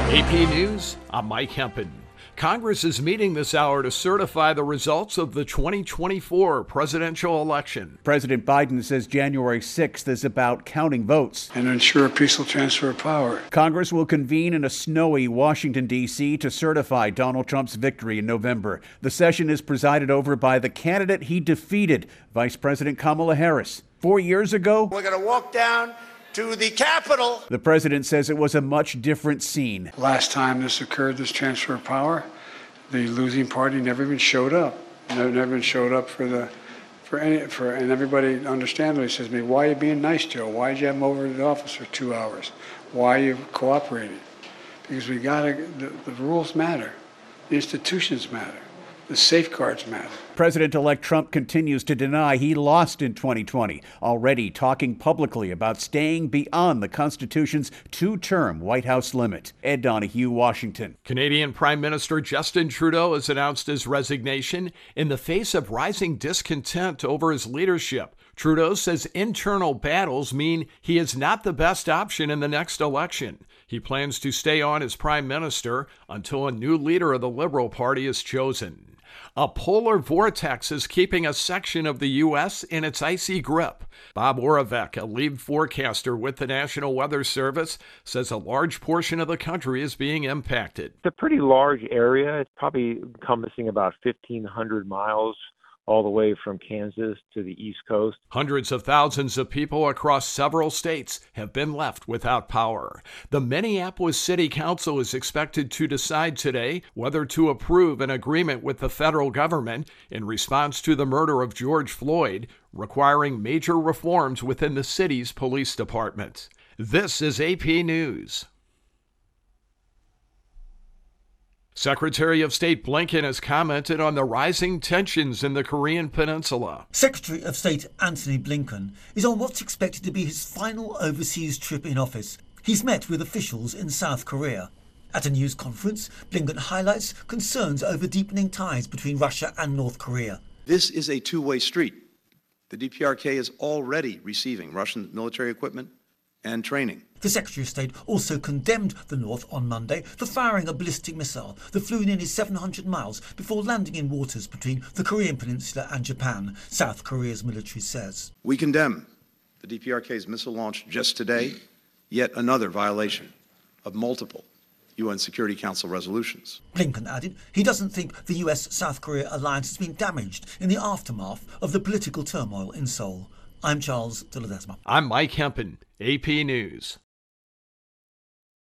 AP News, I'm Mike Hempen. Congress is meeting this hour to certify the results of the 2024 presidential election. President Biden says January 6th is about counting votes and ensure a peaceful transfer of power. Congress will convene in a snowy Washington, D.C. to certify Donald Trump's victory in November. The session is presided over by the candidate he defeated, Vice President Kamala Harris. 4 years ago, we're going to walk down to the Capitol. The president says it was a much different scene. Last time this occurred, this transfer of power, the losing party never even showed up. Never even showed up and everybody understandably says to me, "Why are you being nice, Joe? Why did you have him over to the office for 2 hours? Why are you cooperating?" Because the rules matter, the institutions matter, the safeguards matter. President-elect Trump continues to deny he lost in 2020, already talking publicly about staying beyond the Constitution's two-term White House limit. Ed Donahue, Washington. Canadian Prime Minister Justin Trudeau has announced his resignation in the face of rising discontent over his leadership. Trudeau says internal battles mean he is not the best option in the next election. He plans to stay on as prime minister until a new leader of the Liberal Party is chosen. A polar vortex is keeping a section of the U.S. in its icy grip. Bob Oravec, a lead forecaster with the National Weather Service, says a large portion of the country is being impacted. It's a pretty large area. It's probably encompassing about 1,500 miles all the way from Kansas to the East Coast. Hundreds of thousands of people across several states have been left without power. The Minneapolis City Council is expected to decide today whether to approve an agreement with the federal government in response to the murder of George Floyd, requiring major reforms within the city's police department. This is AP News. Secretary of State Blinken has commented on the rising tensions in the Korean Peninsula. Secretary of State Antony Blinken is on what's expected to be his final overseas trip in office. He's met with officials in South Korea. At a news conference, Blinken highlights concerns over deepening ties between Russia and North Korea. This is a two-way street. The DPRK is already receiving Russian military equipment and training. The Secretary of State also condemned the North on Monday for firing a ballistic missile that flew nearly 700 miles before landing in waters between the Korean Peninsula and Japan, South Korea's military says. We condemn the DPRK's missile launch just today, yet another violation of multiple UN Security Council resolutions. Blinken added he doesn't think the US-South Korea alliance has been damaged in the aftermath of the political turmoil in Seoul. I'm Charles de Ledesma. I'm Mike Hempen, AP News.